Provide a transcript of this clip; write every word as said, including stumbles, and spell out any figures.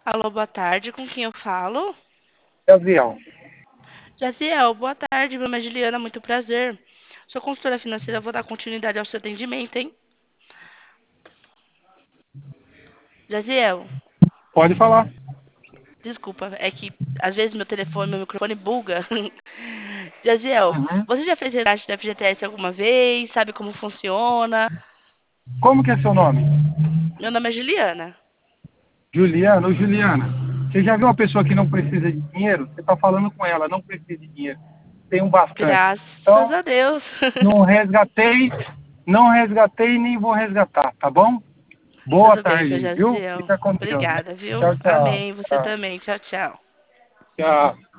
Alô, boa tarde, com quem eu falo? Gabriel, Jaziel, boa tarde, meu nome é Juliana, muito prazer. Sou consultora financeira, vou dar continuidade ao seu atendimento, hein? Jaziel, pode falar. desculpa, é que às vezes meu telefone, meu microfone buga. Jaziel, Uhum. você já fez resgate da F G T S alguma vez? Sabe como funciona? Como que é seu nome? Meu nome é Juliana. Juliana ou Juliana? Você já viu uma pessoa que não precisa de dinheiro? Você está falando com ela, não precisa de dinheiro. Tem um bastante. Graças Então, a Deus. não resgatei, não resgatei nem vou resgatar, tá bom? Boa Tudo bem, seu tarde, viu? Jaziel. Fica com Deus. Obrigada, viu? Tchau, tchau. Amém. Você Tchau. também. Tchau, tchau. Tchau.